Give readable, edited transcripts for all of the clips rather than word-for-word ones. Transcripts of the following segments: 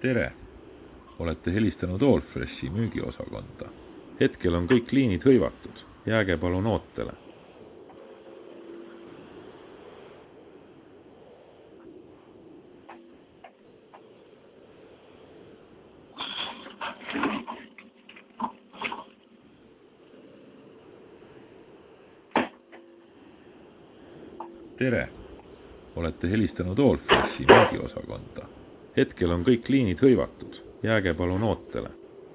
Tere! Olete helistanud Allfreshi müügiosakonda. Hetkel on kõik liinid hõivatud. Jääge palun ootele. Tere! Olete helistanud Allfreshi müügiosakonda. Hetkel on kõik liinid hõivatud. Jääge palun ootele.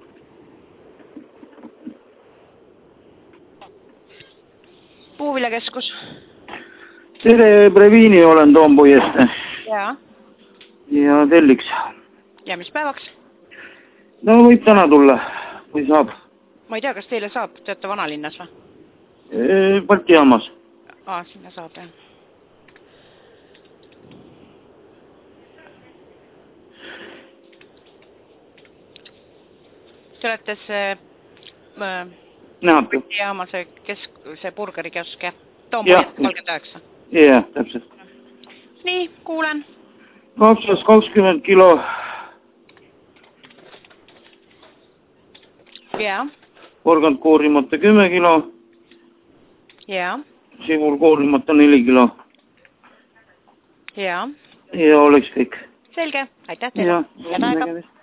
Puuviljakeskus. Tere, Breviini olen Toompuiest. Jaa. Ja telliks. Ja mis päevaks? No võib täna tulla, kui saab. Ma ei tea, kas teile saab, te olete vanalinnas või? Balti jaamas. Sinna saab, jah. Te olete see jaama, see burgerikesk, jah? Toompuiest 39. Jah, täpselt. Nii, kuulen. 220 kilo. Jaa. Porgand koorimata 10 kilo. Jaa. Sibul koorimata 4 kilo. Jaa. Ja oleks kõik. Selge, aitäh teile. Ja nägemist.